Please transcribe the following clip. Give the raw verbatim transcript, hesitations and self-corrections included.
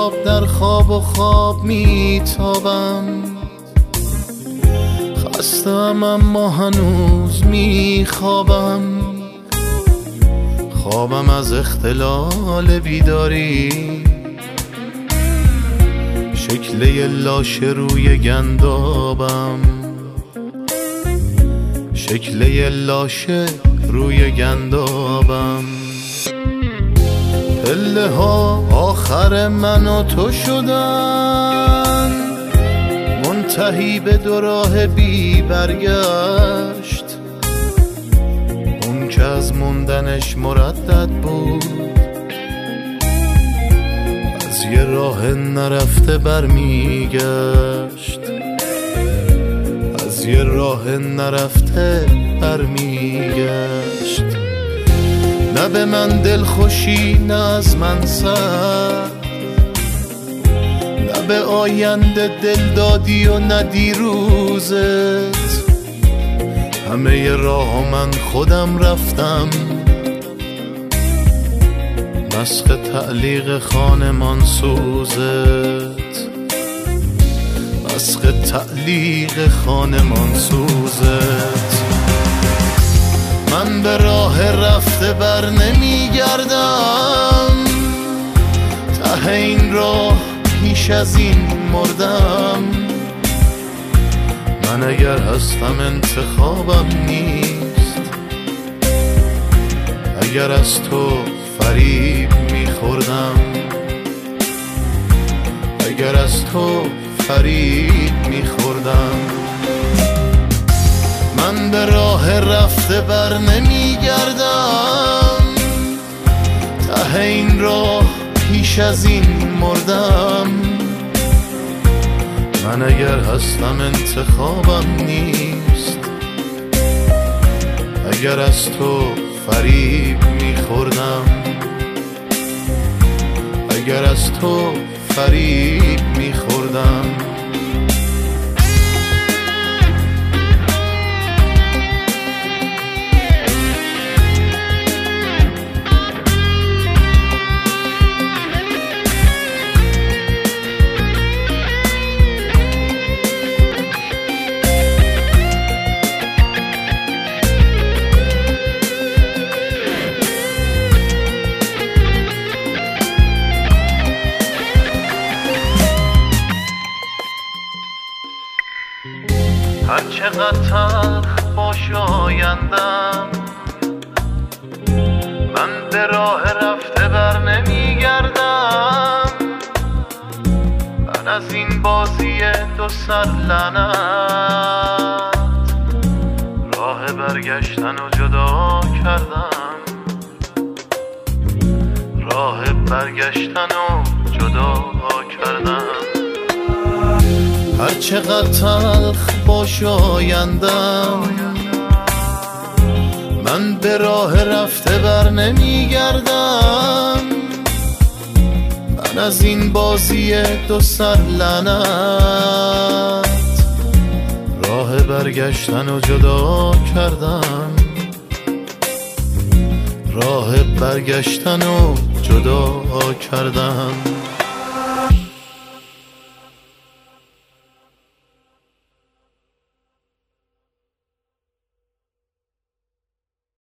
شب در خواب و خواب میتابم، خستم اما هنوز میخوابم. خوابم از اختلال بیداری، شکل لاشه روی گندابم، شکل لاشه روی گندابم. پله ها آخر من و تو شدن، منتهی به دو راه بی برگشت. اون که از موندنش مردد بود، از یه راه نرفته برمیگشت، از یه راه نرفته برمیگشت. نه به من دل خوشی، نه از من سر، نه به آینده دل دادی و نه دیروزت. همه راه من خودم رفتم، مسخ تعلیق خانمان سوزت، مسخ تعلیق خانمان سوزت. من به راه رفته بر نمیگردم، ته این راه پیش از این مردم. من اگر هستم انتخابم نیست، اگر از تو فریب میخوردم، اگر از تو فریب میخوردم. من به راه رفته بر نمیگردم، ته این راه پیش از این مردم. من اگر هستم انتخابم نیست، اگر از تو فریب میخوردم، اگر از تو فریب میخوردم. هر چقدر تلخ باش آیندم، من به راه رفته بر نمیگردم. من از این بازی دو سر لعنت، راه برگشتن و جدا کردم، راه برگشتن و جدا کردم. هر چقدر تلخ باش آیندم، من به راه رفته بر نمیگردم. من از این بازی دو سر لعنت، راه برگشتن و جدا کردم، راه برگشتن و جدا کردم.